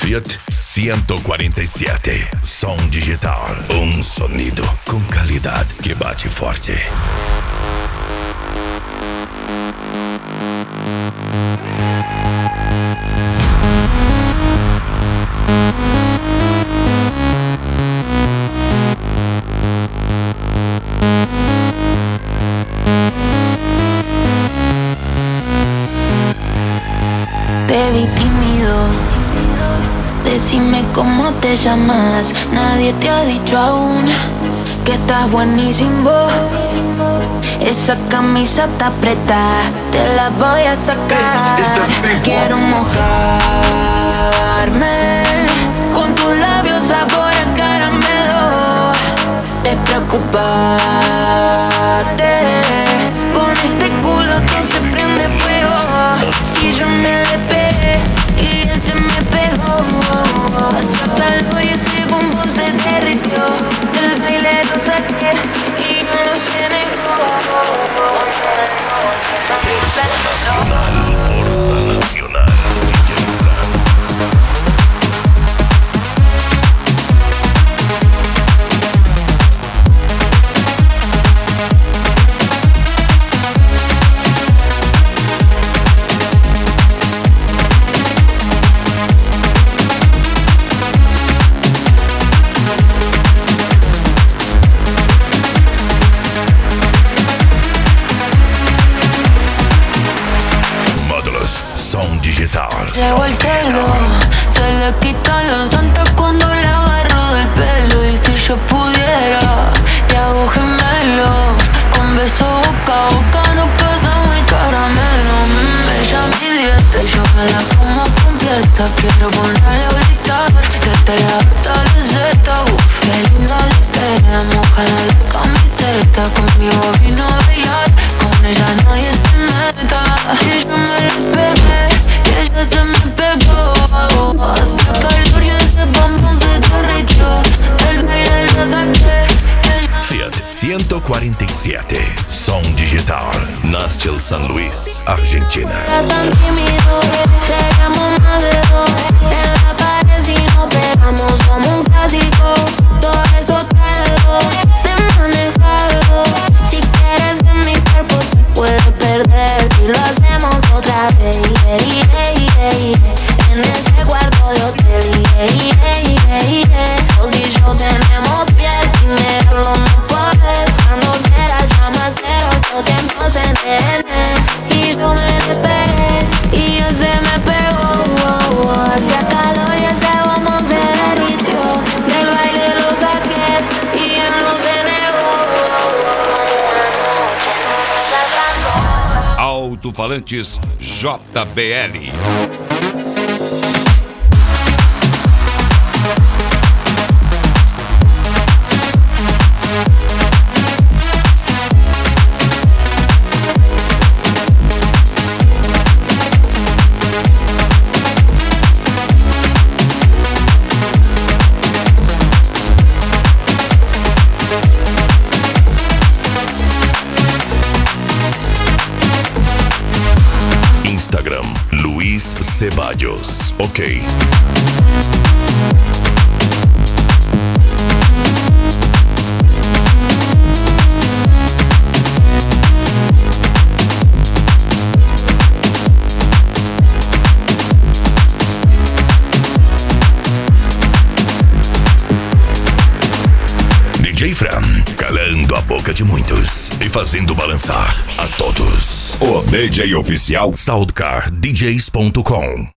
Fiat 147. Som digital. Um sonido com qualidade que bate forte. Te vi tímido, decime cómo te llamas. Nadie te ha dicho aún que estás buenísimo. Esa camisa está apretada, te la voy a sacar. Quiero mojarme con tus labios sabor a caramelo. Despreocupate, con este culo todo se prende fuego. Si yo me le pegué y él se me pegó, hacía calor y ese bombo se derritió. Del baile lo saqué y no se negó. Força Nacional. Llevo el telo, se le quitan los santos cuando le agarro del pelo. Y si yo pudiera, te hago gemelo. Con beso boca a boca nos pasamos el caramelo. Ella mi dieta, yo me la como completa. Quiero ponerle a gritar, que te la gata la zeta. Qué linda le queda, mojada la camiseta. Conmigo vino a bailar, con ella nadie se meta. Y yo me la pegué, ella se me pegó. Hace calor y ese bombón se derritió. Del baile lo saqué. Fiat 147. Som digital. Nastil San Luis, Argentina. Tan tímido, seríamos más de dos. En la pared si nos pegamos somos un clásico. Todo eso traigo, se maneja algo. Si quieres en mi cuerpo te puedes perder. Y lo hacemos otra vez. En ese cuarto de hotel. O si yo tenemos piel, dinero no puedes. Cuando quieras llama 0800 y yo me le pegué y él se me pegó. Hacía calor y ese bombón se derritió. Del baile lo saqué y él no se negó. Una noche no nos alcanzó. Alto-falantes JBL. Instagram, Luis Ceballos. Ok. DJ Fran, calando a boca de muitos e fazendo balançar a todos. O DJ oficial SoundCardDJs.com